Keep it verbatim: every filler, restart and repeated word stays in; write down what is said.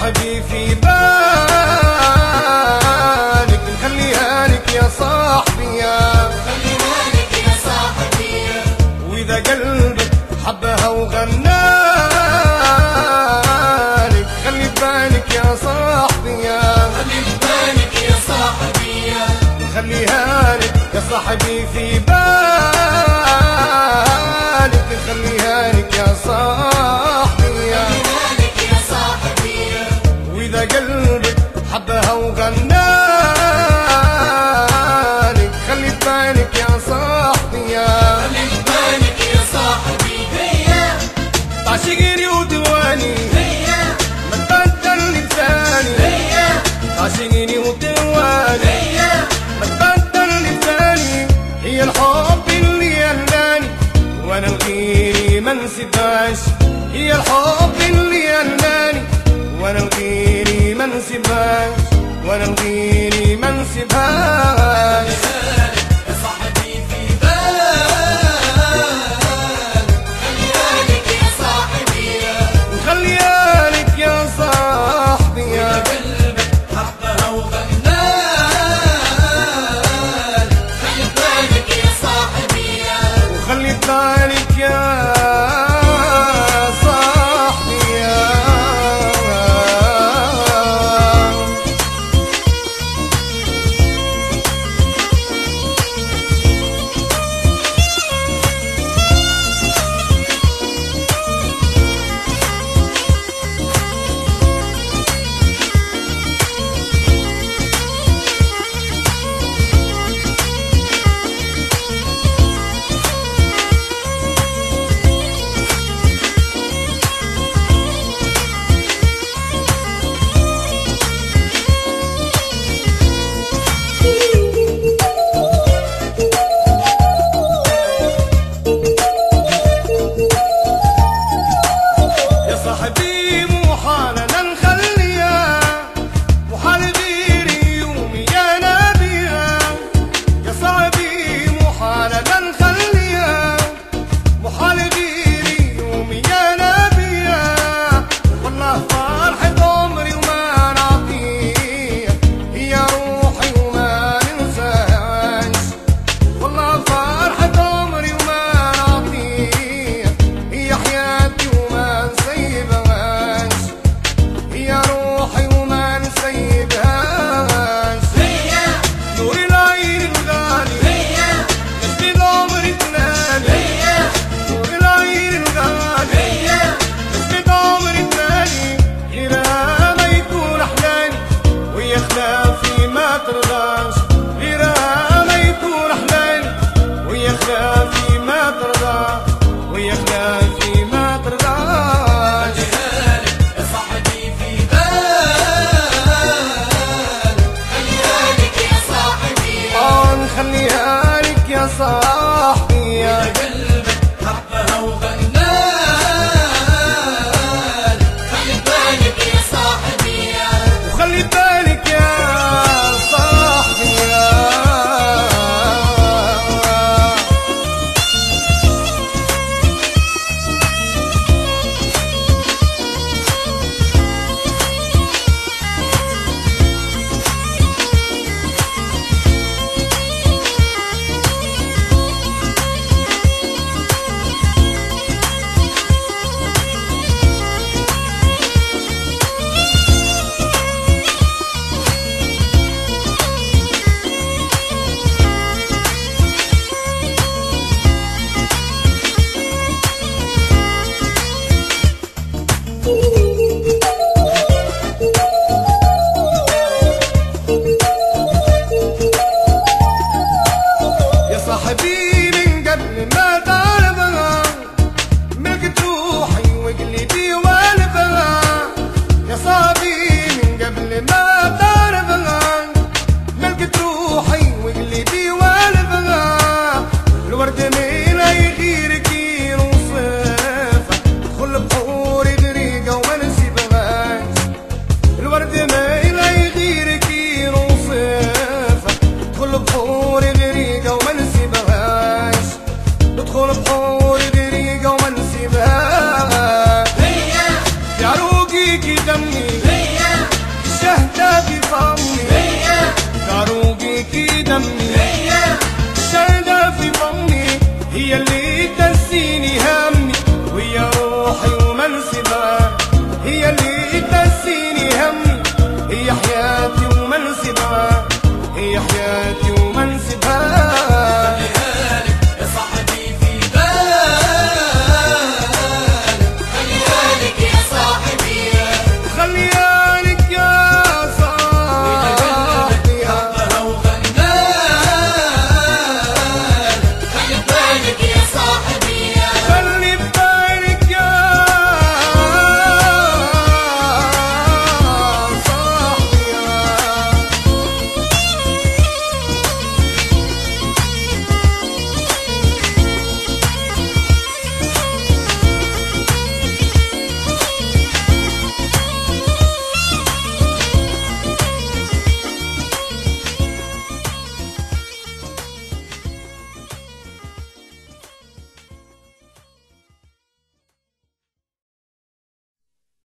صاحبي في بالك، نخليها لك يا صاحبي، خليها لك يا صاحبي. وإذا قلبك حبها وغنالك خلي بالك يا صاحبي، خلي بالك يا صاحبي. خليها لك يا صاحبي في بالك، خليها لك يا صاحبي، خليها لك يا صاحبي. وإذا قلبك حبها وغنالك خلي بالك يا صاحبي، خلي بالك يا صاحبي. هي تعشقني وتواني، هي ما تبدلني بثاني، هي تعشقني وتواني، هي ما تبدلني بثاني، هي الحب اللي يهلاني وانا الغيري ما نسيبهاش، هي الحب اللي يهلاني وانا الغيري ما نسيبهاش، وانا الغيري ما نسيبهاش. يا صاحبي في بالك، خليها لك يا صاحبي. وخليها لك يا صاحبي، قلبك حبها وغنال، خلي بالك يا صاحبي. وخلي بالك يا صاحبي. يا صاحبي محال انا نخليها، محال غيري يومي انا بيها، يا صاحبي محال انا نخليها، محال غيري يومي انا بيها، والله فرحة عمري وما نعطيها، هي روحي وما ننساهاش، والله فرحة عمري وما نعطيها، هي حياتي وما نسيبهاش، هي روحي وما نسيبهاش، هي نور العين الغالي، هي نسبي العمر تنالي، هي نور العين الغالي، هي نسبي العمر تنالي، غيرها ما يكون أحلاني، وهي خلافي ما ترضاش، غيرها ما يكون أحلاني، وهي خلافي ما ترضاش، وهي خلافي ما ترضاش. يا صاحبي في بالك، خليها لك يا صاحبي. آه نخليها لك يا صاحبي، قلبك حبها وغنال، خلي بالك يا صاحبي. وخلي بالك يا صاحبي. شردة في فمي هي خروجك دمي هي شردة في فمي هي اللي تنسيني همي